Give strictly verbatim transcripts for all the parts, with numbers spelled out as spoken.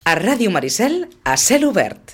A Ràdio Maricel, a cel obert.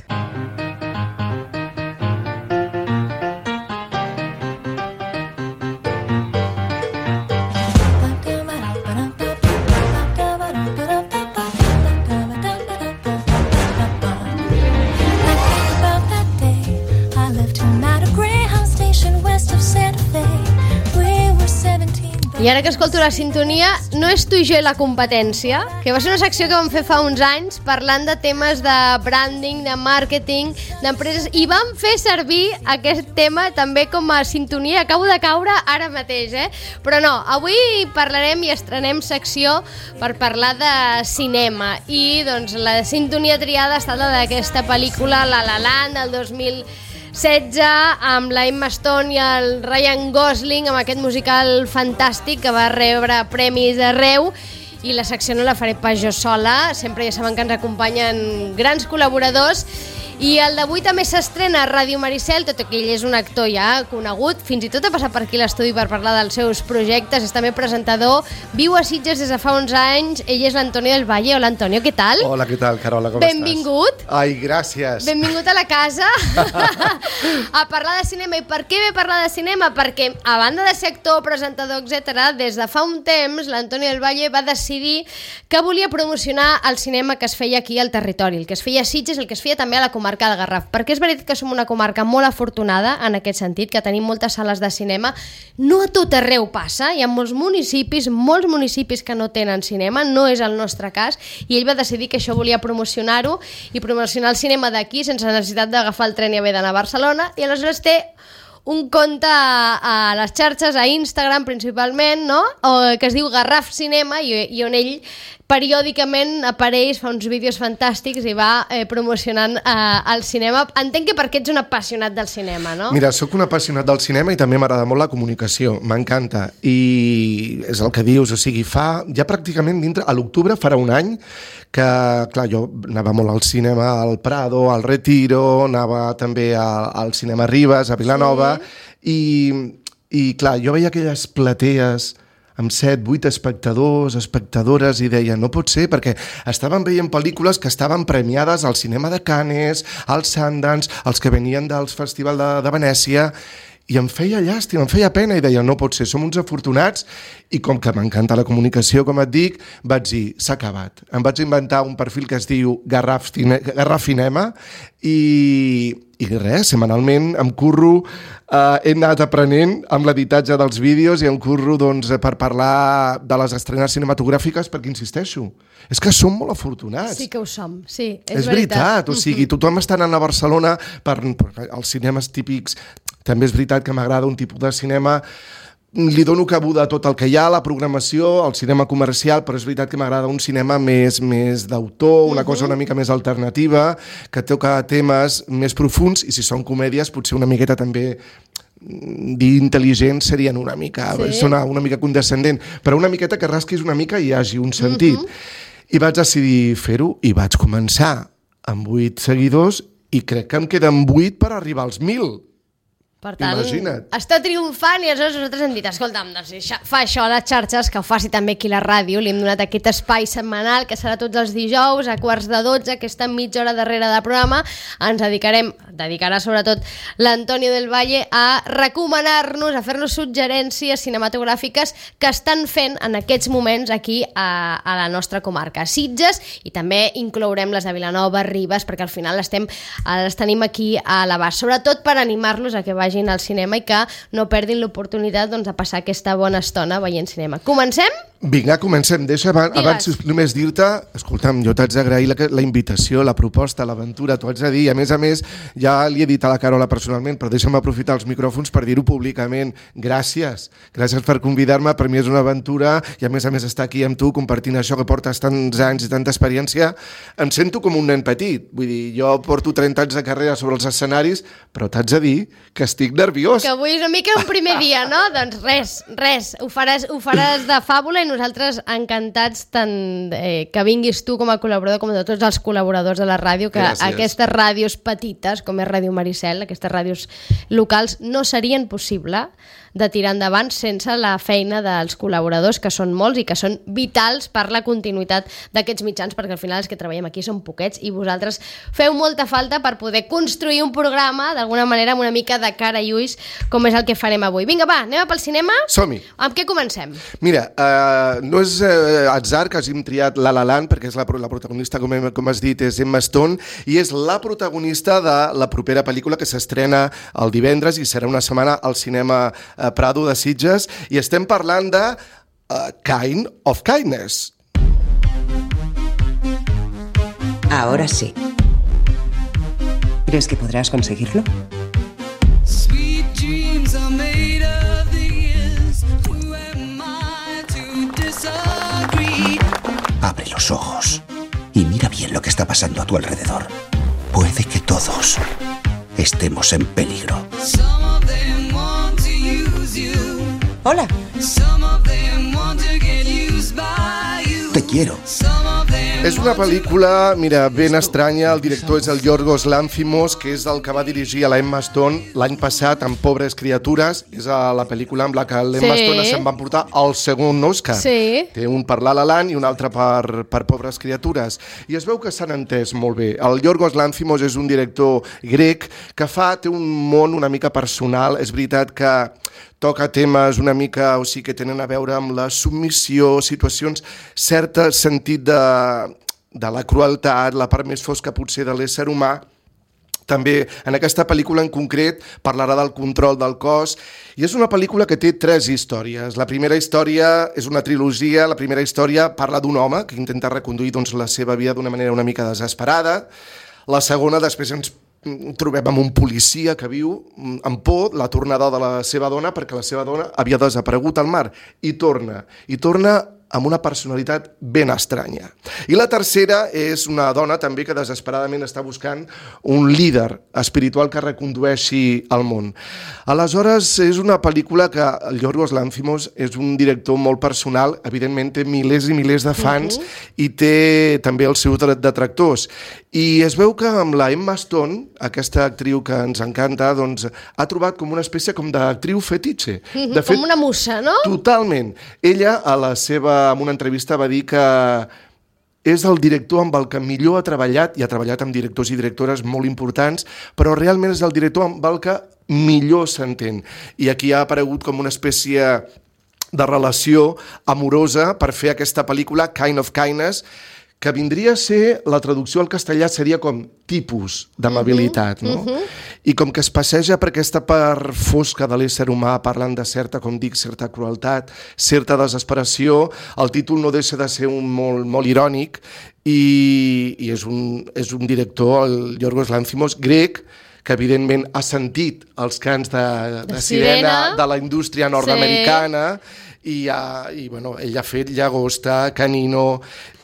I ara que escolto la sintonia, no és tu i jo i la competència, que va ser una secció que vam fer fa uns anys parlant de temes de branding, de màrqueting, d'empreses, i vam fer servir aquest tema també com a sintonia. Acabo de caure ara mateix, eh? Però no, avui parlarem i estrenem secció per parlar de cinema. I doncs la sintonia triada ha estat la d'aquesta pel·lícula La La Land, del dos mil setze, amb la Emma Stone i el Ryan Gosling, amb aquest musical fantàstic que va rebre premis arreu. I la secció no la faré pas jo sola, sempre ja saben que ens acompanyen grans col·laboradors. I el d'avui també s'estrena a Ràdio Maricel, tot i que ell és un actor ja conegut, fins i tot ha passat per aquí a l'estudi per parlar dels seus projectes, és també presentador, viu a Sitges des de fa uns anys, ell és l'Antonio del Valle. Hola, Antonio, què tal? Hola, què tal, Carola, com Benvingut. estàs? Benvingut. Ai, gràcies. Benvingut a la casa a parlar de cinema. I per què ve parlar de cinema? Perquè, a banda de ser actor, presentador, etcètera, des de fa un temps, l'Antonio del Valle va decidir que volia promocionar el cinema que es feia aquí al territori, el que es feia a Sitges, el que es feia també a la comarca del Garraf, perquè és veritat que som una comarca molt afortunada en aquest sentit, que tenim moltes sales de cinema. No a tot arreu passa, hi ha molts municipis, molts municipis que no tenen cinema, no és el nostre cas, i ell va decidir que això volia promocionar-ho i promocionar el cinema d'aquí sense necessitat d'agafar el tren i haver d'anar a Barcelona, i aleshores té un compte a les xarxes, a Instagram principalment, no? O, que es diu Garraf Cinema, i, i on ell periòdicament apareix, fa uns vídeos fantàstics i va eh, promocionant eh, el cinema. Entenc que perquè ets un apassionat del cinema, no? Mira, sóc un apassionat del cinema i també m'agrada molt la comunicació, m'encanta. I és el que dius, o sigui, fa ja pràcticament dintre, a l'octubre farà un any que, clar, jo anava molt al cinema al Prado, al Retiro, anava també al, al cinema Ribes, a Vilanova, sí. i, i clar, jo veia aquelles platees amb set, vuit espectadors, espectadores, i deia, no pot ser, perquè estaven veient pel·lícules que estaven premiades al cinema de Cannes, al Sundance, els que venien dels festivals de, de Venècia, i em feia llàstima, em feia pena, i deia, no pot ser, som uns afortunats, i com que m'encanta la comunicació, com et dic, vaig dir, s'ha acabat. Em vaig inventar un perfil que es diu Garraf, Cine, Garraf Cinema, i, i res, setmanalment em curro, eh, he anat aprenent amb l'editatge dels vídeos i em curro doncs, per parlar de les estrenes cinematogràfiques, perquè insisteixo, és que som molt afortunats. Sí que ho som, sí, és, és veritat. veritat. O sigui, tothom està anant a Barcelona per, per els cinemes típics. També és veritat que m'agrada un tipus de cinema, li dono cabuda a tot el que hi ha, la programació, el cinema comercial, però és veritat que m'agrada un cinema més, més d'autor, una uh-huh. cosa una mica més alternativa, que toca temes més profuns, i si són comèdies potser una miqueta també dir intel·ligent serien una mica, sí. una, una mica condescendent, però una miqueta que rasquis una mica i hi hagi un sentit. Uh-huh. I vaig decidir fer-ho i vaig començar amb vuit seguidors i crec que em queden vuit per arribar als mil. Per tant, imagina't. Està triomfant, i aleshores nosaltres hem dit, escolta'm, doncs, fa això a les xarxes, que ho faci també aquí a la ràdio. Li hem donat aquest espai setmanal que serà tots els dijous a quarts de dotze, aquesta mitja hora darrere del programa. Ens dedicarem, dedicarà sobretot l'Antonio del Valle a recomanar-nos, a fer-nos suggerències cinematogràfiques que estan fent en aquests moments aquí a, a la nostra comarca, a Sitges, i també inclourem les de Vilanova, Ribes, perquè al final estem, les tenim aquí a l'abast, sobretot per animar-los a que vagin al cinema i que no perdin l'oportunitat, doncs, de passar aquesta bona estona veient cinema. Comencem? Vinga, comencem. Deixa abans, abans només dir-te, escolta'm, jo t'haig d'agrair la, la invitació, la proposta, l'aventura, t'ho haig de dir. A més a més, ja li he dit a la Carola personalment, però deixa'm aprofitar els micròfons per dir-ho públicament. Gràcies. Gràcies per convidar-me. Per mi és una aventura, i a més a més estar aquí amb tu compartint això que portes tants anys i tanta experiència. Em sento com un nen petit. Vull dir, jo porto trenta anys de carrera sobre els escenaris, però t'haig de dir que estic nerviós. Que avui és una mica un primer dia, no? Doncs res, res. Ho faràs, ho faràs de fàbula, i nosaltres encantats tant eh, que vinguis tu com a col·laborador com de tots els col·laboradors de la ràdio, que Gràcies. Aquestes ràdios petites, com és Ràdio Maricel, aquestes ràdios locals, no serien possible de tirar endavant sense la feina dels col·laboradors, que són molts i que són vitals per la continuïtat d'aquests mitjans, perquè al final els que treballem aquí són poquets i vosaltres feu molta falta per poder construir un programa d'alguna manera amb una mica de cara i ulls, com és el que farem avui. Vinga, va, anem pel cinema? Som-hi. Amb què comencem? Mira, uh, no és uh, atzar que hàgim triat La La Land, perquè és la, la protagonista, com, hem, com has dit, és Emma Stone, i és la protagonista de la propera pel·lícula que s'estrena el divendres i serà una setmana al cinema uh, Prado de Sitges, i estem parlant de uh, Kind of Kindness. Ahora sí. ¿Crees que podrás conseguirlo? Abre los ojos y mira bien lo que está pasando a tu alrededor. Puede que todos estemos en peligro. Hola. Te quiero. És una pel·lícula, mira, ben estranya. El director és el Yorgos Lanthimos, que és el que va dirigir a la Emma Stone l'any passat amb Pobres criatures. És a la pel·lícula amb la que l'Emma Sí. Stone se'n va emportar el segon Oscar. Sí. Té un per La La Land i un altre per, per Pobres criatures. I es veu que s'han entès molt bé. El Yorgos Lanthimos és un director grec que fa, té un món una mica personal. És veritat que toca temes una mica, o sigui, que tenen a veure amb la submissió, situacions, cert sentit de, de la crueltat, la part més fosca potser de l'ésser humà. També en aquesta pel·lícula en concret parlarà del control del cos, i és una pel·lícula que té tres històries. La primera història és una trilogia. La primera història parla d'un home que intenta reconduir doncs, la seva vida d'una manera una mica desesperada. La segona, després ens trobem amb un policia que viu amb por la tornada de la seva dona, perquè la seva dona havia desaparegut al mar, i torna, i torna amb una personalitat ben estranya. I la tercera és una dona també que desesperadament està buscant un líder espiritual que recondueixi el món. Aleshores, és una pel·lícula que el Yorgos Lanthimos és un director molt personal, evidentment té milers i milers de fans, uh-huh. i té també els seus detractors. I es veu que amb la Emma Stone, aquesta actriu que ens encanta, doncs, ha trobat com una espècie com d'actriu fetitxe. Uh-huh, de fet, com una musa, no? Totalment. Ella, a la seva, en una entrevista, va dir que és el director amb el que millor ha treballat, i ha treballat amb directors i directores molt importants, però realment és el director amb el que millor s'entén. I aquí ha aparegut com una espècie de relació amorosa per fer aquesta pel·lícula, Kind of Kindness, que vindria a ser, la traducció al castellà seria com tipus d'amabilitat, no? Uh-huh. I com que es passeja per aquesta part fosca de l'ésser humà, parlant de certa, com dic, certa crueltat, certa desesperació, el títol no deixa de ser un molt, molt irònic, i, i és, un, és un director, el Yorgos Lanthimos, grec, que evidentment ha sentit els cants de, de, de sirena de la indústria nord-americana, sí. I, ha, i bueno, ell ha fet Llagosta, Canino,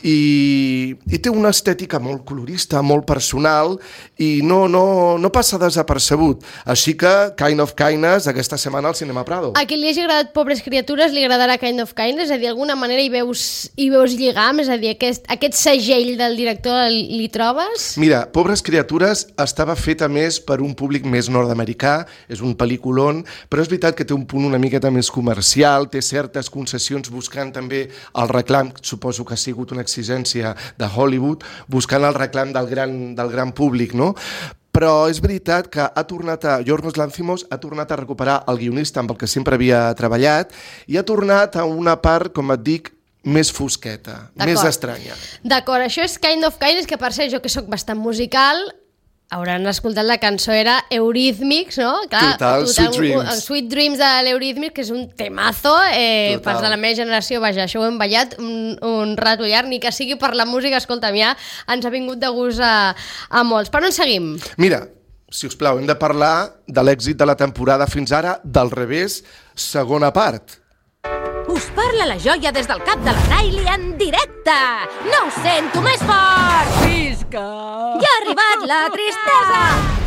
i, i té una estètica molt colorista, molt personal, i no, no, no passa desapercebut. Així que Kind of Kindness aquesta setmana al Cinema Prado. A qui li hagi agradat Pobres criatures li agradarà Kind of Kindness? És a dir, d'alguna manera hi veus, hi veus lligam? És a dir, aquest, aquest segell del director li trobes? Mira, Pobres criatures estava feta més per un públic més nord-americà, és un pel·lículon, però és veritat que té un punt una miqueta més comercial, té certes concessions buscant també el reclam, suposo que ha sigut una exigència de Hollywood, buscant el reclam del gran, del gran públic, no? Però és veritat que ha tornat a, Yorgos Lanthimos ha tornat a recuperar el guionista amb el que sempre havia treballat, i ha tornat a una part, com et dic, més fosqueta, més estranya. D'acord, això és Kind of Kindness, que per ser jo que sóc bastant musical, hauran escoltat la cançó, era Eurythmics, no? Clar, total, total, Sweet Dreams. El Sweet Dreams de l'Eurythmics, que és un temazo, eh, pas de la meva generació, vaja, això ho hem ballat un, un rato llarg, ni que sigui per la música, escolta'm, ja ens ha vingut de gust a, a molts. Per on seguim? Mira, si us plau, hem de parlar de l'èxit de la temporada fins ara, del revés, segona part. Us parla la joia des del cap de la Riley en directe! No ho sento més fort! Visca! Ja ha arribat la tristesa!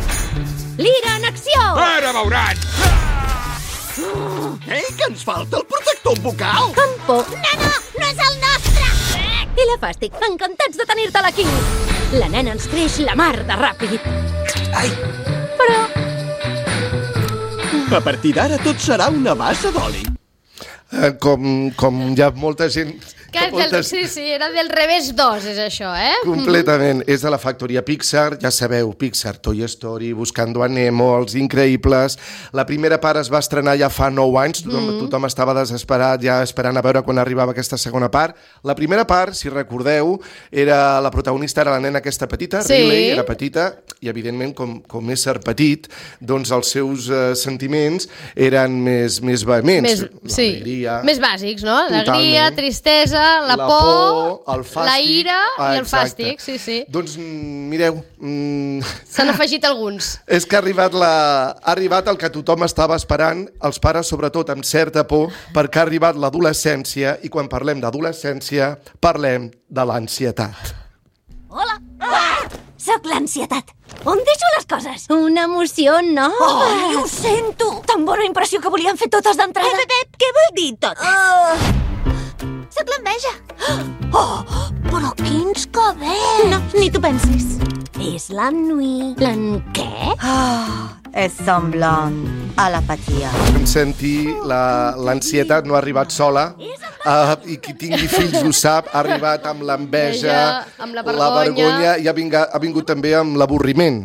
L'ira en acció! Ara veuran! Ei, que ens falta el protector bucal! Amb por! No, no, no és el nostre! I la Fàstic, encantats de tenir-te'l aquí! La nena ens creix la mar de ràpid. Ai! Però... A partir d'ara tot serà una bassa d'oli. Eh, com, com hi ha molta gent... Que és del, sí, sí, era del revés dos, és això, eh? Completament. És de la factoria Pixar, ja sabeu, Pixar, Toy Story, Buscando a Nemo, Els Increïbles... La primera part es va estrenar ja fa nou anys, tothom, mm. tothom estava desesperat, ja esperant a veure quan arribava aquesta segona part. La primera part, si recordeu, era la protagonista era la nena aquesta petita, sí. Riley, era petita, i evidentment, com, com és ser petit, doncs els seus eh, sentiments eren més, més vehements. Més, sí, més bàsics, no? Alegria, tristesa, la, la por, por el fàstic, la ira ah, i el fàstic, sí, sí. Doncs mireu... Mm, s'han afegit alguns. És que ha arribat, la, ha arribat el que tothom estava esperant, els pares sobretot amb certa por, perquè ha arribat l'adolescència i quan parlem d'adolescència parlem de l'ansietat. Hola! Ah! Soc l'ansietat. On deixo les coses? Una emoció nova. Ai, ho sento! Tan bona impressió que volien fer totes d'entrada. Ep, ep, ep, què vol dir totes? Uh... Soc l'enveja. Oh, però quins cabells! No, ni tu pensis. És l'Anui. L'en què? Ah, és semblant a l'apatia. Em senti, l'ansietat no ha arribat sola, uh, i qui tingui fills ho sap, ha arribat amb l'enveja, amb la vergonya, la vergonya i ha vingut, ha vingut també amb l'avorriment.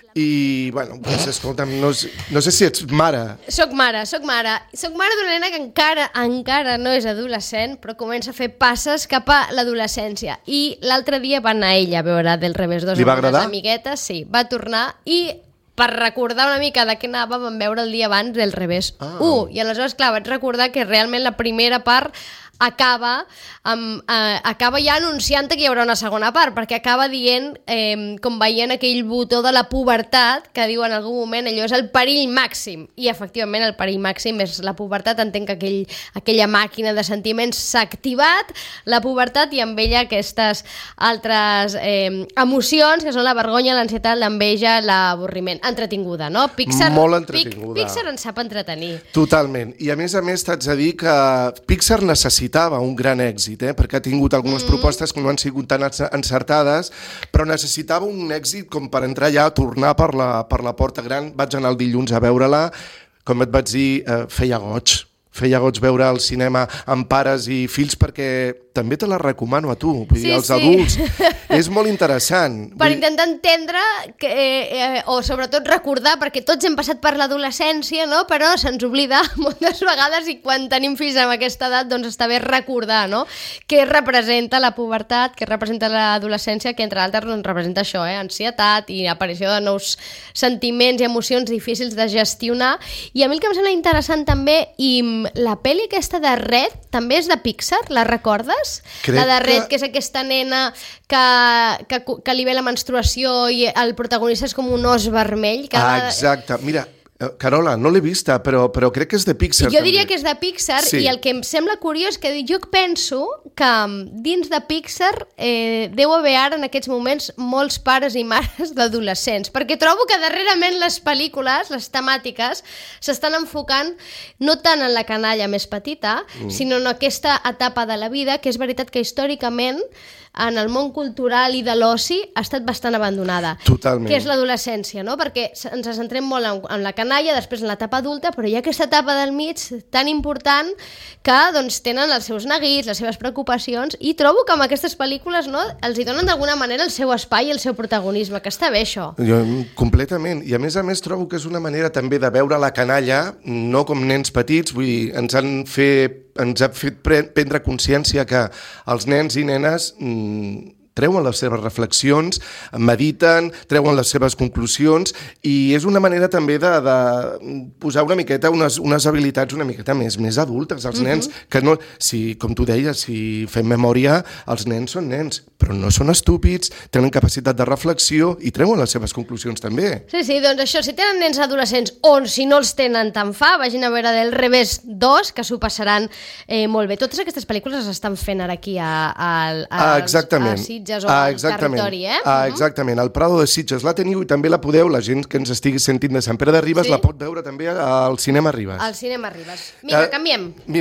I, bueno, doncs, escolta'm, no, no sé si ets mare. Soc mare, soc mare. Soc mare d'una nena que encara, encara no és adolescent, però comença a fer passes cap a l'adolescència. I l'altre dia va anar ella a veure Del Revés dos amb unes amiguetes, sí, va tornar i per recordar una mica de què anava vam veure el dia abans Del Revés ah. u. I aleshores, clar, vaig recordar que realment la primera part acaba, amb, eh, acaba ja anunciant que hi haurà una segona part, perquè acaba dient, eh, com veient aquell botó de la pubertat, que diu en algun moment allò és el perill màxim, i efectivament el perill màxim és la pubertat. Entenc que aquell, aquella màquina de sentiments s'ha activat, la pubertat, i amb ella aquestes altres eh, emocions, que són la vergonya, l'ansietat, l'enveja, l'avorriment. Entretinguda, no? Pixar, molt entretinguda. Pixar ens sap entretenir. Totalment. I a més a més t'haig de dir que Pixar necessita un gran èxit, eh? Perquè ha tingut algunes mm. propostes que no han sigut tan encertades, però necessitava un èxit com per entrar ja a tornar per la, per la porta gran. Vaig anar el dilluns a veure-la, com et vaig dir, eh, feia goig. Feia goig veure el cinema amb pares i fills, perquè també te la recomano a tu, vull sí, dir, als sí. adults. És molt interessant. Per vull... intentar entendre, que, eh, o sobretot recordar, perquè tots hem passat per l'adolescència, no? Però se'ns oblida moltes vegades, i quan tenim fills amb aquesta edat, doncs està bé recordar, no? Què representa la pubertat, què representa l'adolescència, que entre altres doncs, representa això, eh? Ansietat i aparició de nous sentiments i emocions difícils de gestionar. I a mi el que em sembla interessant també, i la pel·li aquesta de Red també és de Pixar, la recordes? Crec la de Red, que... que és aquesta nena que, que, que li ve la menstruació i el protagonista és com un os vermell. Que ah, exacte. Mira, Carola, no l'he vista, però, però crec que és de Pixar. Jo també diria que és de Pixar, sí. I el que em sembla curiós que jo penso que dins de Pixar eh, deu haver ara en aquests moments molts pares i mares d'adolescents, perquè trobo que darrerament les pel·lícules, les temàtiques, s'estan enfocant no tant en la canalla més petita, mm. sinó en aquesta etapa de la vida, que és veritat que històricament en el món cultural i de l'oci ha estat bastant abandonada. Totalment. Que és l'adolescència, no? Perquè ens centrem molt en, en la canalla, després en l'etapa adulta, però hi ha aquesta etapa del mig tan important que doncs, tenen els seus neguits, les seves preocupacions, i trobo que amb aquestes pel·lícules no, els hi donen d'alguna manera el seu espai i el seu protagonisme, que està bé això. Jo, completament. I a més a més trobo que és una manera també de veure la canalla, no com nens petits, vull dir, ens han fet ens ha fet prendre consciència que els nens i nenes mmm, treuen les seves reflexions, mediten, treuen les seves conclusions, i és una manera també de, de posar una miqueta unes, unes habilitats una miqueta més, més adultes als nens, uh-huh. que no, si, com tu deies, si fem memòria, els nens són nens, però no són estúpids, tenen capacitat de reflexió i treuen les seves conclusions també. Sí, sí, doncs això, si tenen nens adolescents o si no els tenen tan fa, vagin a veure Del Revés dos, que s'ho passaran eh, molt bé. Totes aquestes pel·lícules s'estan fent ara aquí a, a, a, ah, exactament. a Sitges o ah, al territori, eh? Ah, exactament. Al Prado de Sitges la teniu i també la podeu, la gent que ens estigui sentint de Sant Pere de Ribes, sí? La pot veure també al Cinema Ribes. Al Cinema Ribes. Mira, uh, canviem. Mira,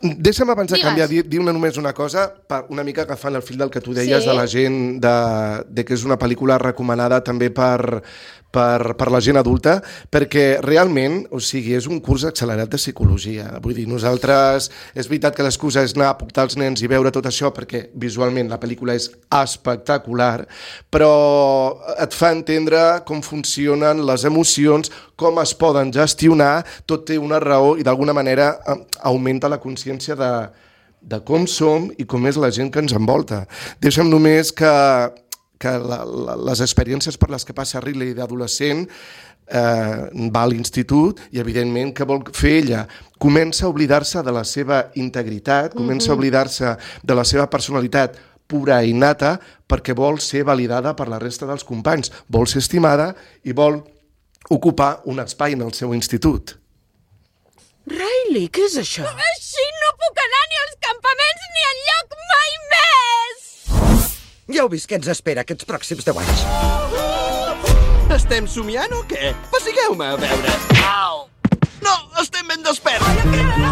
Deixa'm abans de Digues. canviar, dir, dir una, només una cosa, per una mica agafant el fil del que tu deies Sí. de la gent, de, de que és una pel·lícula recomanada també per, per, per la gent adulta, perquè realment, o sigui, és un curs accelerat de psicologia. Vull dir, nosaltres, és veritat que l'excusa és anar a portar els nens i veure tot això, perquè visualment la pel·lícula és espectacular, però et fa entendre com funcionen les emocions, com es poden gestionar, tot té una raó i d'alguna manera augmenta la consciència de, de com som i com és la gent que ens envolta. Deixa'm només que, que la, la, les experiències per les que passa Ridley d'adolescent eh, va a l'institut i evidentment què vol fer ella? Comença a oblidar-se de la seva integritat, comença mm-hmm. a oblidar-se de la seva personalitat pura i nata perquè vol ser validada per la resta dels companys, vol ser estimada i vol ocupar un espai en el seu institut. Riley, què és això? Així no puc anar ni als campaments ni enlloc mai més! Ja heu vist què ens espera aquests pròxims deu anys. Estem somiant o què? Passigueu-me a veure. Au! No, estem ben desperts!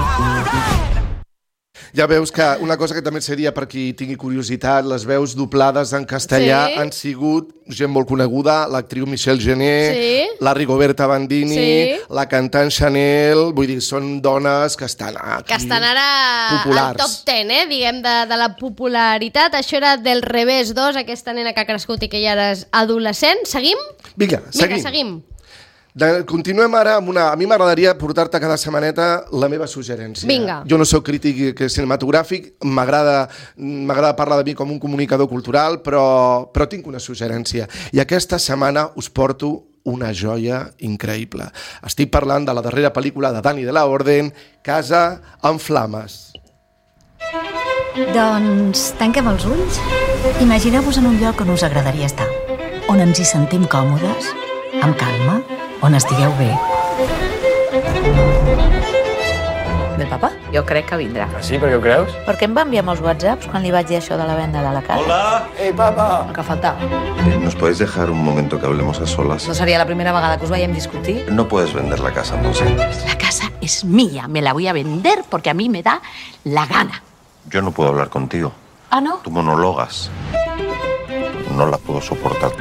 Ja veus que una cosa que també seria per qui tingui curiositat, les veus doblades en castellà Sí. han sigut gent molt coneguda, l'actriu Michelle Jenner, Sí. la Rigoberta Bandini, Sí. la cantant Chanel, vull dir, són dones que estan aquí. Que estan ara populars. al top ten, eh, diguem, de, de la popularitat. Això era Del Revés dos, aquesta nena que ha crescut i que ja era adolescent. Seguim? Vinga, seguim. Vinga, seguim. De, continuem ara amb una... A mi m'agradaria portar-te cada setmaneta la meva suggerència. Vinga. Jo no sóc crític cinematogràfic, m'agrada m'agrada parlar de mi com un comunicador cultural, però, però tinc una suggerència. I aquesta setmana us porto una joia increïble. Estic parlant de la darrera pel·lícula de Dani de la Orden, Casa en flames. Doncs tanquem els ulls. Imagineu-vos en un lloc on us agradaria estar, on ens hi sentim còmodes, amb calma, on estigueu bé. Del papa? Jo crec que vindrà. Ah, sí? Per què ho creus? Perquè em va enviar molts whatsapps quan li vaig dir això de la venda de la casa. Hola! Ei, papa! El que faltava. ¿Nos podéis dejar un momento que hablemos a solas? No seria la primera vegada que us veiem discutir? No puedes vender la casa, Monse. La casa es mía, me la voy a vender porque a mí me da la gana. Yo no puedo hablar contigo. ¿Ah, no? Tú monologas. No la puedo soportar.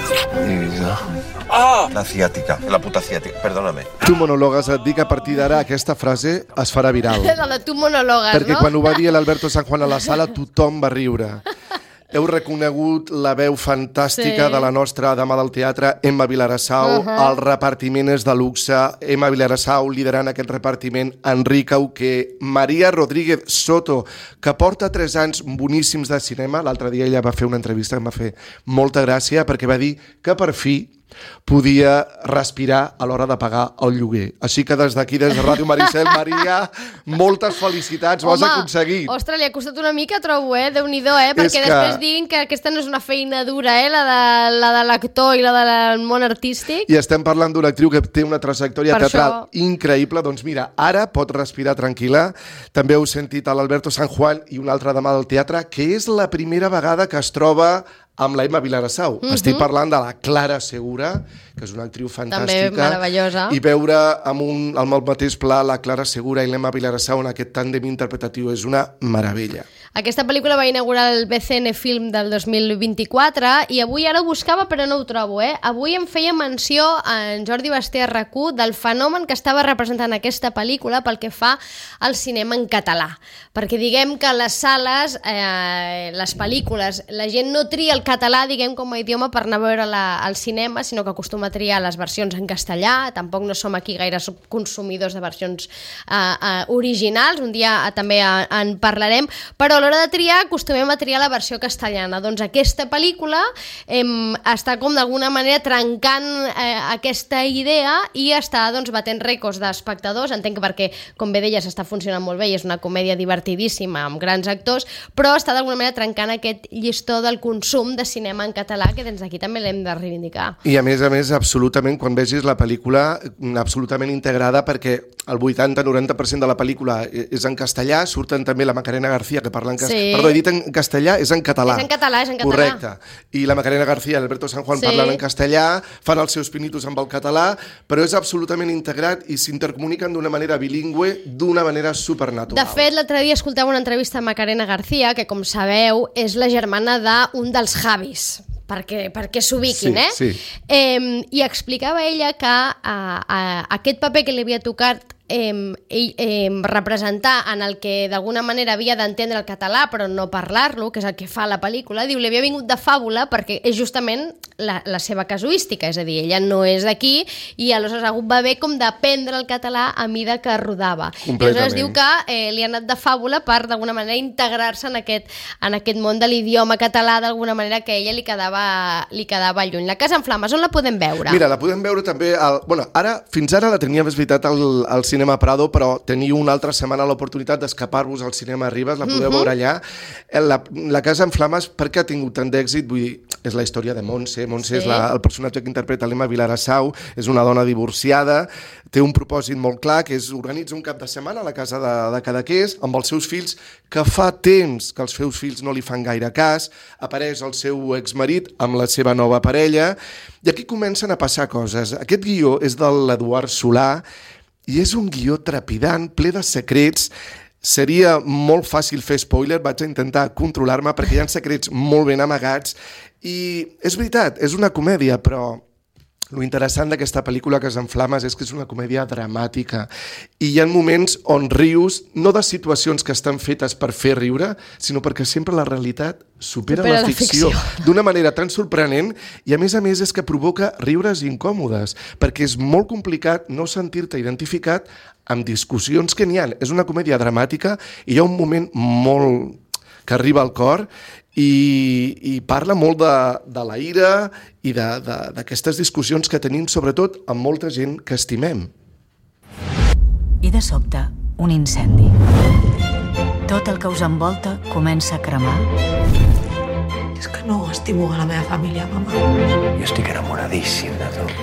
Ah! La ciática, la puta ciática, perdóname. Tu monologues, et dic, a partir d'ara aquesta frase es farà viral. La de tu monologues, Perquè no? quan ho va dir l'Alberto San Juan a la sala, tothom va riure. Heu reconegut la veu fantàstica Sí. de la nostra dama del teatre, Emma Vilarassau. Uh-huh. El repartiment és de luxe. Emma Vilarassau liderant aquest repartiment, Enric Auqué, Maria Rodríguez Soto, que porta tres anys boníssims de cinema. L'altre dia ella va fer una entrevista que em va fer molta gràcia perquè va dir que per fi podia respirar a l'hora de pagar el lloguer. Així que des d'aquí, des de Ràdio Maricel, Maria, moltes felicitats, ho has aconseguit. Ostres, li ha costat una mica, trobo, eh? Déu-n'hi-do, eh? Perquè que... després diguin que aquesta no és una feina dura, eh? La de, la de l'actor i la del món artístic. I estem parlant d'una actriu que té una trajectòria Per teatral això. increïble. Doncs mira, ara pot respirar tranquil·la. També heu sentit a l'Alberto San Juan i una altra dama del teatre, que és la primera vegada que es troba amb la Emma Vilarassau. Mhm. Estic parlant de la Clara Segura, que és una actriu fantàstica. També meravellosa. I veure amb, un, amb el mateix pla la Clara Segura i l'Emma Vilarassau en aquest tàndem interpretatiu és una meravella. Aquesta pel·lícula va inaugurar el B C N Film del dos mil vint-i-quatre i avui ara ho buscava però no ho trobo, eh? Avui em feia menció en Jordi Basté a R A C U del fenomen que estava representant aquesta pel·lícula pel que fa al cinema en català. Perquè diguem que les sales, eh, les pel·lícules, la gent no tria el català, diguem, com a idioma per anar a veure la, al cinema, sinó que acostuma a triar les versions en castellà. Tampoc no som aquí gaire consumidors de versions eh, eh, originals, un dia eh, també eh, en parlarem, però a l'hora de triar acostumem a triar la versió castellana. Doncs aquesta pel·lícula eh, està com d'alguna manera trencant eh, aquesta idea i està doncs, batent rècords d'espectadors. Entenc que perquè, com bé deies, està funcionant molt bé i és una comèdia divertidíssima amb grans actors, però està d'alguna manera trencant aquest llistó del consum boom de cinema en català que des d'aquí també l'hem de reivindicar. I a més a més, absolutament, quan vegis la pel·lícula, absolutament integrada, perquè el vuitanta noranta per cent de la pel·lícula és en castellà, surten també la Macarena García, que parla en castellà. Sí. Perdó, he dit en castellà, és en català. És en català, és en català. Correcte. I la Macarena García i Alberto San Juan Sí. parlen en castellà, fan els seus pinitos amb el català, però és absolutament integrat i s'intercomuniquen d'una manera bilingüe, d'una manera supernatural. De fet, l'altre dia escoltava una entrevista a Macarena García, que, com sabeu, és la germana d'un dels Javis, perquè, perquè s'ubiquin, Sí, eh? sí. eh? I explicava ella que a, a, aquest paper que li havia tocat Eh, eh, representar en el que d'alguna manera havia d'entendre el català però no parlar-lo, que és el que fa la pel·lícula, diu, li havia vingut de fàbula perquè és justament la, la seva casuística, és a dir, ella no és d'aquí i aleshores ha hagut va haver com d'aprendre el català a mida que rodava. I aleshores diu que eh, li ha anat de fàbula per d'alguna manera integrar-se en aquest, en aquest món de l'idioma català d'alguna manera que a ella li quedava, li quedava lluny. La Casa en Flames, on la podem veure? Mira, la podem veure també... Al... Bueno, ara, fins ara la tenia, és veritat, al, al cinema Prado, però teniu una altra setmana l'oportunitat d'escapar-vos al cinema Ribes, la podeu Mhm. veure allà. La, la Casa en Flames, per què ha tingut tant d'èxit? Vull dir, és la història de Montse. Montse Sí. és la, el personatge que interpreta l'Emma Vilarassau, és una dona divorciada, té un propòsit molt clar, que és organitzar un cap de setmana a la casa de, de Cadaqués amb els seus fills, que fa temps que els seus fills no li fan gaire cas, apareix el seu exmarit amb la seva nova parella, i aquí comencen a passar coses. Aquest guió és de l'Eduard Solà, i és un guió trepidant, ple de secrets. Seria molt fàcil fer spoiler, vaig a intentar controlar-me perquè hi ha secrets molt ben amagats. I és veritat, és una comèdia, però lo interessant d'aquesta pel·lícula Casa en Flames és que és una comèdia dramàtica i hi ha moments on rius no de situacions que estan fetes per fer riure, sinó perquè sempre la realitat supera, Supera la la ficció, ficció. d'una manera tan sorprenent, i a més a més és que provoca riures incòmodes, perquè és molt complicat no sentir-te identificat amb discussions que n'hi ha. És una comèdia dramàtica i hi ha un moment molt que arriba al cor i, i parla molt de, de la ira i d'aquestes discussions que tenim, sobretot amb molta gent que estimem. I de sobte, un incendi. Tot el que us envolta comença a cremar. És que no estimo a la meva família, mama. Jo estic enamoradíssim de tu.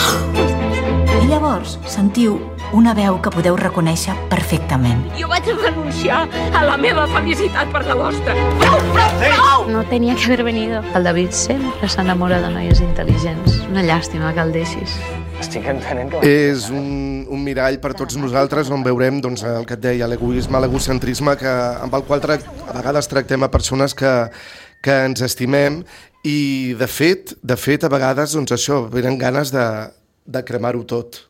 I llavors sentiu una veu que podeu reconèixer perfectament. Jo vaig renunciar a la meva felicitat per la vostra. Prou, prou, prou! No tenía que haber venido. El David sempre s'enamora de noies intel·ligents. Una llàstima que el deixis. Estic entenent que... És un, un mirall per tots nosaltres on veurem doncs, el que et deia, l'egoisme, l'egocentrisme que, amb el qual tra a vegades tractem a persones que, que ens estimem i de fet, de fet a vegades doncs, això, venen ganes de, de cremar-ho tot.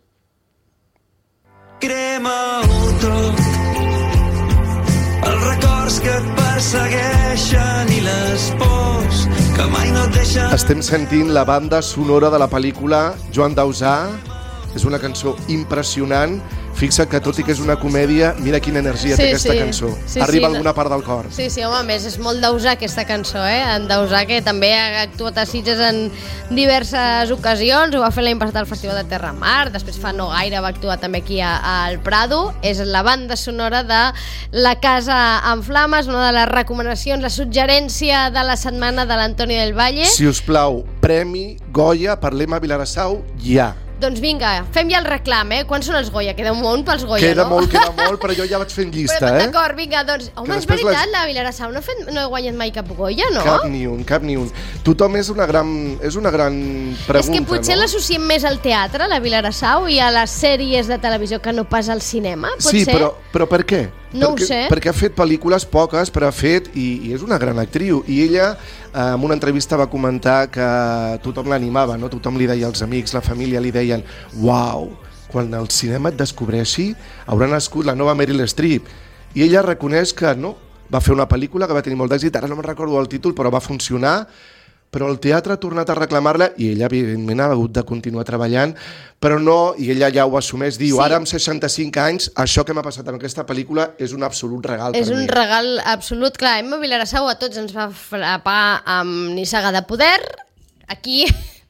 Crema-ho tot, els records que et persegueixen i les pors que mai no et deixen... Estem sentint la banda sonora de la pel·lícula Joan Dausà. És una cançó impressionant. Fixa't que tot i que és una comèdia, mira quina energia Sí, té aquesta sí. cançó. Sí, Arriba sí, alguna no. part del cor. Sí, sí, home, a més, és molt Dausà aquesta cançó, eh? En Dausà, que també ha actuat a Sitges en diverses ocasions, ho va fer l'any passat al Festival de Terra Mar, després fa no gaire va actuar també aquí a, al Prado. És la banda sonora de La Casa en Flames, una de les recomanacions, la suggerència de la setmana de l'Antoni del Valle. Si us plau, Premi Goya per l'Emma Vilarassau, ja. Doncs vinga, fem ja el reclam, eh? Quants són els Goya? Queda un munt pels Goya, Queda no? molt, queda molt, però jo ja vaig fent llista, Però, eh? d'acord, vinga, doncs... Home, és després veritat, les- la Vilarassau no, ha fet, no ha guanyat mai cap Goya, no? Cap ni un, cap ni un. Tothom és una gran, és una gran pregunta, És que potser no? l'associem més al teatre, la Vilarassau, i a les sèries de televisió que no pas al cinema, pot Sí, ser? però, però per què? No ho perquè, sé. Perquè ha fet pel·lícules poques, però ha fet, i, i és una gran actriu, i ella eh, en una entrevista va comentar que tothom l'animava, no? Tothom li deia, els amics, la família li deien, uau, quan el cinema et descobreixi haurà nascut la nova Meryl Streep, i ella reconeix que no, va fer una pel·lícula que va tenir molt d'èxit, ara no me'n recordo el títol, però va funcionar, però el teatre ha tornat a reclamar-la i ella evidentment ha hagut de continuar treballant, però no, i ella ja ho assumeix, diu, Sí. ara amb seixanta-cinc anys, això que m'ha passat amb aquesta pel·lícula és un absolut regal És per un mi. regal absolut. Clar, Emma Vilarassau a tots ens va frapar amb Nissaga de Poder. Aquí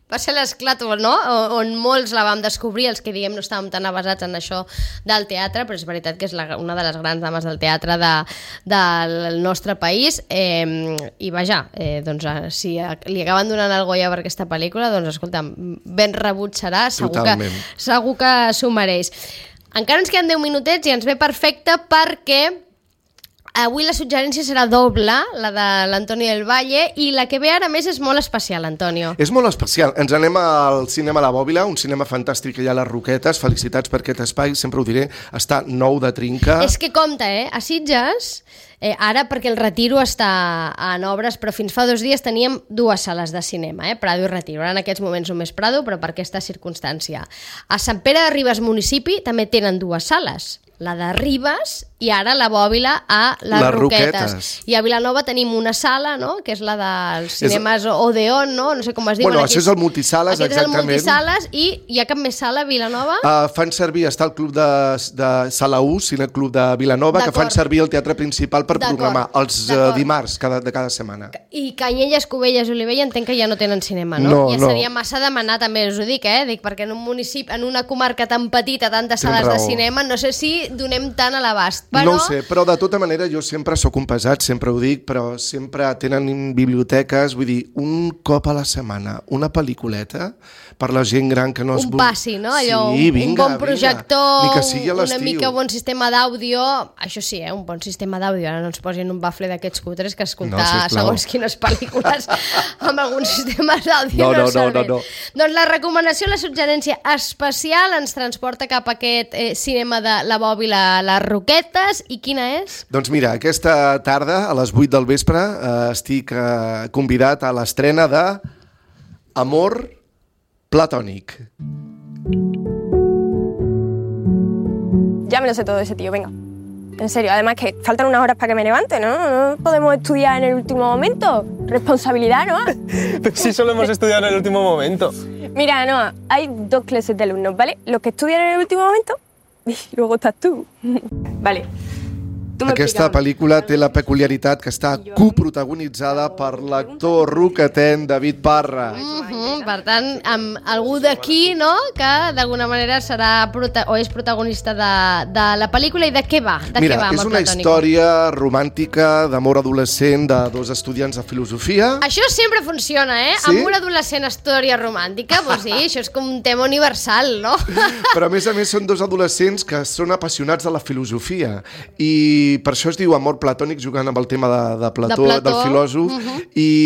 va ser l'esclat, no? On molts la vam descobrir, els que diguem no estàvem tan avasats en això del teatre, però és veritat que és la, una de les grans dames del teatre de, del nostre país, eh, i vaja, eh, doncs, si li acaben donant el Goya per aquesta pel·lícula, doncs escolta, ben rebut serà, segur que, segur que s'ho mereix. Encara ens queden deu minutets i ens ve perfecte perquè avui la suggerència serà doble, la de l'Antonio del Valle, i la que ve ara més és molt especial, Antonio. És molt especial. Ens anem al cinema La Bòbila, un cinema fantàstic que hi ha a les Roquetes. Felicitats per aquest espai, sempre ho diré, està nou de trinca. És que compte, eh? A Sitges, eh, ara perquè el Retiro està en obres, però fins fa dos dies teníem dues sales de cinema, eh? Prado i Retiro. Ara en aquests moments només Prado, però per aquesta circumstància. A Sant Pere de Ribes municipi també tenen dues sales, la de Ribes i ara la Bòbila a les, les Roquetes. Roquetes. I a Vilanova tenim una sala, no?, que és la dels cinemes és... Odeon, no? No sé com es diuen. Bueno, aquí. això és el multisales, Aquest exactament. Aquest és el multisales i hi ha cap més sala a Vilanova? Uh, fan servir, està el club de, de Sala U, Cineclub de Vilanova, que fan servir el teatre principal per programar els uh, dimarts cada, de cada setmana. I Canyelles, Cubelles, Olivella entenc que ja no tenen cinema, no? No, ja no. seria massa demanar, també us ho dic, eh? Dic, perquè en un municipi, en una comarca tan petita, tantes sales de cinema, no sé si donem tant a l'abast. Però... No ho sé, però de tota manera jo sempre sóc un pesat, sempre ho dic, però sempre tenen biblioteques, vull dir, un cop a la setmana, una pel·lículeta per la gent gran que no es... Un passi, no? Allò, sí, un, vinga, un bon projector, vinga. una mica bon sistema d'àudio, això sí, eh? Un bon sistema d'àudio, ara no ens posin un bafle d'aquests cutres que escoltar no, segons quines pel·lícules amb algun sistema d'àudio no, no, no, no, no, no. Doncs la recomanació, la suggerència especial ens transporta cap a aquest eh, cinema de La Bòbila a les Roquetes, i quina és? Doncs mira, aquesta tarda, a les vuit del vespre, eh, estic eh, convidat a l'estrena de Amor Platònic. Ya me lo sé todo de ese tío, venga. En serio, además que faltan unas horas para que me levante, ¿no? No podemos estudiar en el último momento. Responsabilidad, ¿no? Pero sí solo hemos estudiado en el último momento. Mira, Noa, hay dos clases de alumnos, ¿vale? Los que estudian en el último momento y luego estás tú. Vale. Aquesta pel·lícula té la peculiaritat que està coprotagonitzada per l'actor roquetenc David Parra. Mm-hmm, per tant, amb algú d'aquí, no?, que d'alguna manera serà prota o és protagonista de, de la pel·lícula. I de què va? De Mira, què va, és una història romàntica d'amor adolescent de dos estudiants de filosofia. Això sempre funciona, eh? Sí? Amor adolescent, història romàntica, doncs sí, això és com un tema universal, no? Però a més a més són dos adolescents que són apassionats de la filosofia i per això es diu Amor Platònic, jugant amb el tema de, de, Plató, de Plató, del filòsof, uh-huh.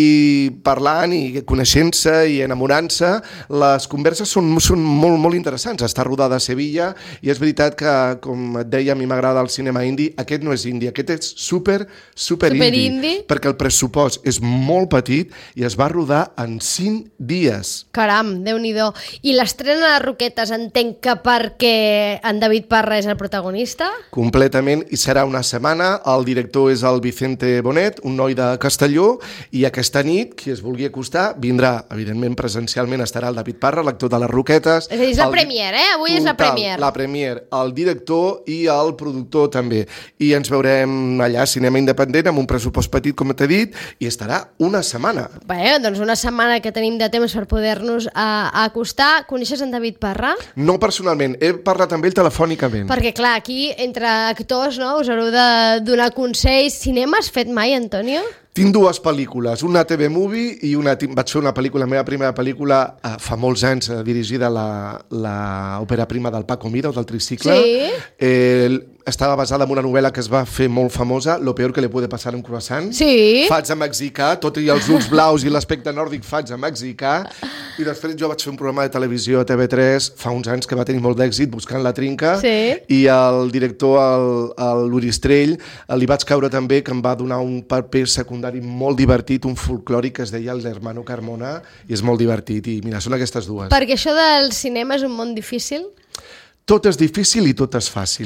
I parlant i coneixent-se i enamorant-se, les converses són, són molt, molt interessants. Està rodada a Sevilla i és veritat que, com et deia, a mi m'agrada el cinema indi. Aquest no és indi, aquest és super, super, super indi, indi, perquè el pressupost és molt petit i es va rodar en cinc dies. Caram, Déu-n'hi-do. I l'estrena de Roquetes entenc que perquè en David Parra és el protagonista? Completament, i serà una setmana. El director és el Vicente Bonet, un noi de Castelló, i aquesta nit, qui es vulgui acostar, vindrà, evidentment, presencialment, estarà el David Parra, l'actor de les Roquetes. És a dir, és la el... premier, eh? Avui Total, és la premier. La premier, el director i el productor també. I ens veurem allà, cinema independent, amb un pressupost petit, com t'he dit, i estarà una setmana. Bé, doncs una setmana que tenim de temps per poder-nos a, a acostar. Coneixes en David Parra? No personalment, he parlat amb ell telefònicament. Perquè, clar, aquí, entre actors, no?, us haureu de donar consells. Cinema has fet mai, Antonio? Tinc dues pel·lícules, una T V Movie i una... Vaig fer una pel·lícula, la meva primera pel·lícula, eh, fa molts anys, eh, dirigida a la, la òpera prima del Paco Mira, o del Tricicle. Sí. Eh, estava basada en una novel·la que es va fer molt famosa, Lo peor que le puede pasar a un croissant. Sí. Faig a mexicà, tot i els ulls blaus i l'aspecte nòrdic faig a mexicà. I després jo vaig fer un programa de televisió a T V tres fa uns anys que va tenir molt d'èxit, Buscant la trinca. Sí. I el director, el, el Luristrell, li vaig caure també que em va donar un paper secundari molt divertit, un folclòric que es deia El Hermano Carmona, i és molt divertit. I mira, són aquestes dues. Perquè això del cinema és un món difícil? Tot és difícil i tot és fàcil.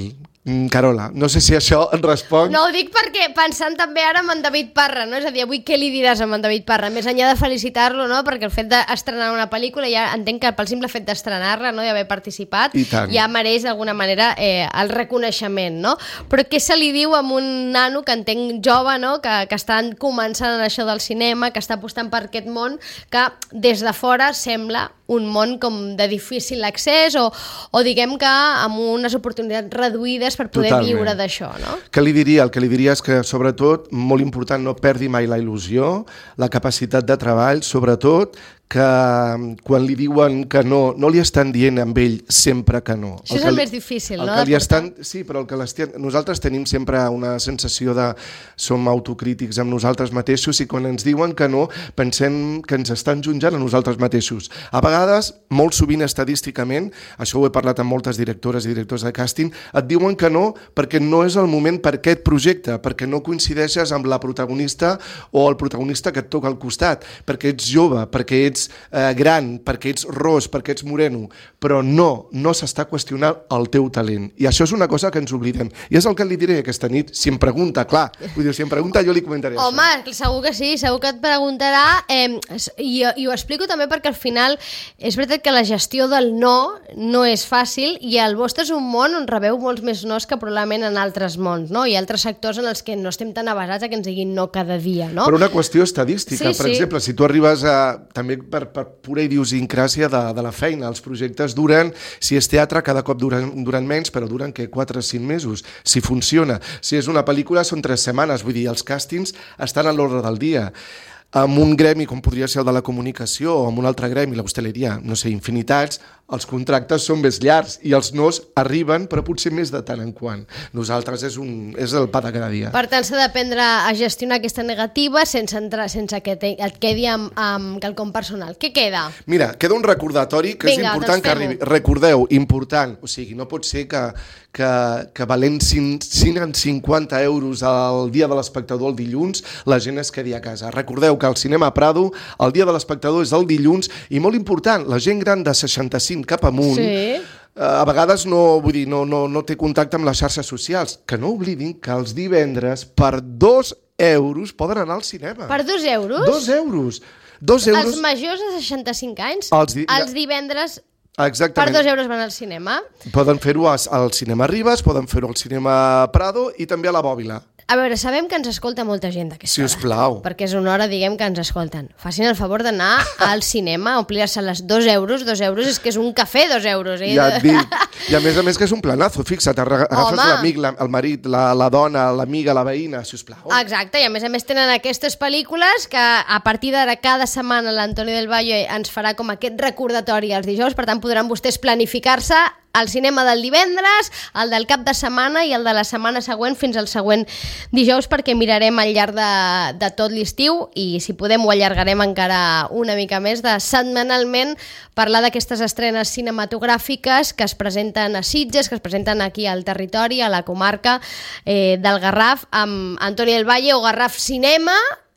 Mm, Carola, no sé si això et respon. No, ho dic perquè pensant també ara en en David Parra, no? És a dir, avui què li diràs a en David Parra? Més enllà de felicitar-lo, no? Perquè el fet d'estrenar una pel·lícula, ja entenc que pel simple fet d'estrenar-la, no? D'haver participat, ja mereix d'alguna manera eh, el reconeixement, no? Però què se li diu a un nano que entenc jove, no? Que, que estan començant en això del cinema, que està apostant per aquest món, que des de fora sembla un món com de difícil accés o, o diguem que amb unes oportunitats reduïdes per poder Totalment. Viure d'això, no? Què li diria? El que li diria és que, sobretot, molt important, no perdi mai la il·lusió, la capacitat de treball, sobretot, que quan li diuen que no, no li estan dient amb ell sempre que no. Això és el, el més difícil, el no? Que li estan, sí, però el que les, nosaltres tenim sempre una sensació de som autocrítics amb nosaltres mateixos i quan ens diuen que no, pensem que ens estan jutjant a nosaltres mateixos. A vegades, molt sovint estadísticament, això ho he parlat amb moltes directores i directors de càsting, et diuen que no perquè no és el moment per aquest projecte, perquè no coincideixes amb la protagonista o el protagonista que et toca al costat, perquè ets jove, perquè ets Eh, gran, perquè ets ros, perquè ets moreno, però no, no s'està qüestionant el teu talent. I això és una cosa que ens oblidem. I és el que li diré aquesta nit, si em pregunta, clar, vull dir, si em pregunta jo li comentaré Home, això. Home, segur que sí, segur que et preguntarà, eh, i, i ho explico també perquè al final és veritat que la gestió del no no és fàcil i el vostre és un món on rebeu molts més nos que probablement en altres mons, no? Hi ha altres sectors en els que no estem tan avasats a que ens diguin no cada dia, no? Per una qüestió estadística, sí, per sí. exemple, si tu arribes a... també per, per pura idiosincràsia de, de la feina. Els projectes duren, si és teatre, cada cop duren, duren menys, però duren que quatre o cinc mesos, si funciona. Si és una pel·lícula, són tres setmanes, vull dir, els càstings estan a l'ordre del dia. Amb un gremi com podria ser el de la comunicació o amb un altre gremi, l'hostaleria, no sé, infinitats, els contractes són més llargs i els nos arriben, però potser més de tant en quant. Nosaltres és, un, és el pa de cada dia. Per tant, s'ha d'aprendre a gestionar aquesta negativa sense, entrar, sense que te, et quedi amb, amb quelcom personal. Què queda? Mira, queda un recordatori que Vinga, és important doncs que arribi. Recordeu, important, o sigui, no pot ser que, que, que valent cinc cents cinquanta euros al dia de l'espectador el dilluns, la gent es quedi a casa. Recordeu que al Cinema Prado el dia de l'espectador és el dilluns i molt important, la gent gran de seixanta-cinc cap amunt, sí. a vegades no, vull dir, no, no, no té contacte amb les xarxes socials. Que no oblidin que els divendres per dos euros poden anar al cinema. Per dos euros? Dos euros. Dos euros. Els majors de seixanta-cinc anys, els, di... els divendres Exactament. per dos euros van al cinema. Poden fer-ho al Cinema Ribes, poden fer-ho al Cinema Prado i també a la Bòbila. A veure, sabem que ens escolta molta gent d'aquesta hora. Si us plau. Perquè és una hora, diguem, que ens escolten. Facin el favor d'anar al cinema, omplir-se les dos euros, dos euros, és que és un cafè, dos euros. Eh? Ja et dic. I a més a més que és un planazo, fixa't, agafes l'amic, el marit, la, la dona, l'amiga, la veïna, si us plau. Exacte, i a més a més tenen aquestes pel·lícules que a partir d'ara cada setmana l'Antoni del Valle ens farà com aquest recordatori els dijous, per tant podran vostès planificar-se el cinema del divendres, el del cap de setmana i el de la setmana següent fins al següent dijous, perquè mirarem al llarg de, de tot l'estiu i si podem ho allargarem encara una mica més, de setmanalment parlar d'aquestes estrenes cinematogràfiques que es presenten a Sitges, que es presenten aquí al territori, a la comarca eh, del Garraf, amb Antoni del Valle o Garraf Cinema.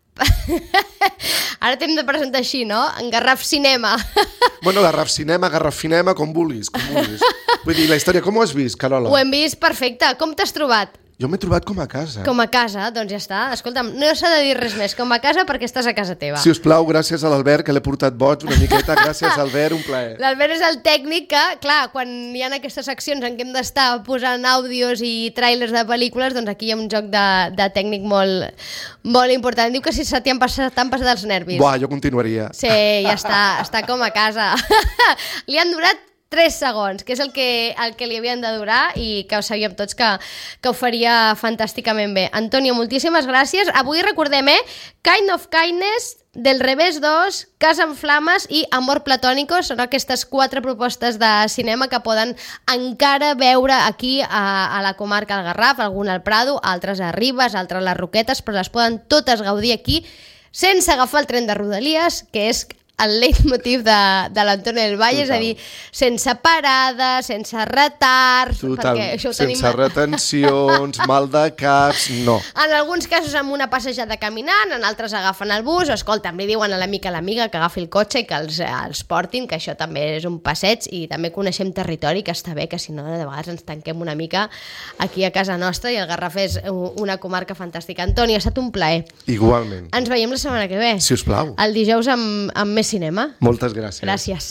Ara t'hem de presentar així, no? En Garraf Cinema. Bueno, Garraf Cinema, Garraf Cinema, com vulguis, com vulguis. Vull dir, la història, com ho has vist, Carola? Ho hem vist perfecte. Com t'has trobat? Jo m'he trobat com a casa. Com a casa, doncs ja està. Escolta'm, no s'ha de dir res més. Com a casa perquè estàs a casa teva. Si us plau, gràcies a l'Albert, que l'he portat boig una miqueta. Gràcies, Albert, un plaer. L'Albert és el tècnic que, clar, quan hi ha aquestes seccions en què hem d'estar posant àudios i tràilers de pel·lícules, doncs aquí hi ha un joc de, de tècnic molt, molt important. Diu que si se t'han passat, t'han passat els nervis. Buah, jo continuaria. Sí, ja està, està com a casa. Li han durat tres segons, que és el que, el que li havien de durar i que ho sabíem tots que, que ho faria fantàsticament bé. Antonio, moltíssimes gràcies. Avui recordem, eh? Kind of Kindness, Del Revés dos, Casa en Flames i Amor Platónico són aquestes quatre propostes de cinema que poden encara veure aquí a, a la comarca del Garraf, alguna al Prado, altres a Ribes, altres a les Roquetes, però les poden totes gaudir aquí sense agafar el tren de Rodalies, que és el leitmotiv de, de l'Antonio del Valle, Total. És a dir, sense parades, sense retards... Total, això ho sense tenim... retencions, mal de caps, no. En alguns casos amb una passejada caminant, en altres agafen el bus, o escolta'm, li diuen a l'amic a l'amiga que agafi el cotxe i que els, els portin, que això també és un passeig, i també coneixem territori, que està bé, que si no de vegades ens tanquem una mica aquí a casa nostra, i el Garraf és una comarca fantàstica. Antoni, ha estat un plaer. Igualment. Ens veiem la setmana que ve. Si us plau. El dijous amb, amb més cinema. Moltes gràcies. Gràcies.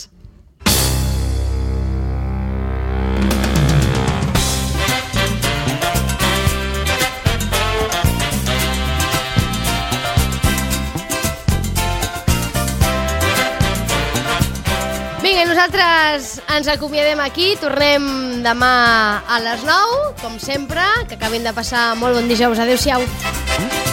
Vinga, i nosaltres ens acomiadem aquí, tornem demà a les nou, com sempre, que acabin de passar molt bon dijous. Adéu-siau.